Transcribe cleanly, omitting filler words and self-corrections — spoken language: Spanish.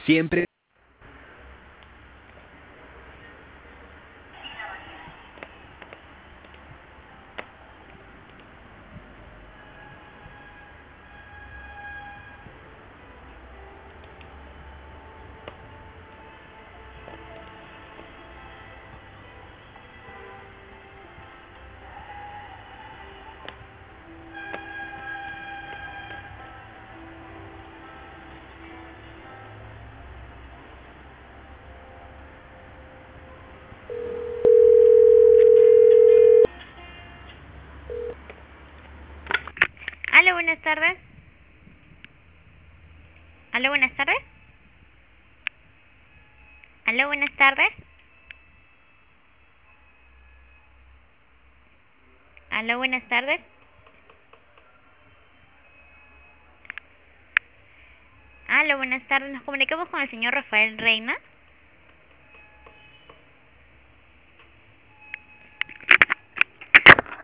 Siempre. Aló, buenas tardes. Aló, buenas tardes. Aló, buenas tardes. Aló, buenas tardes. Aló, buenas tardes. Nos comunicamos con el señor Rafael Reina.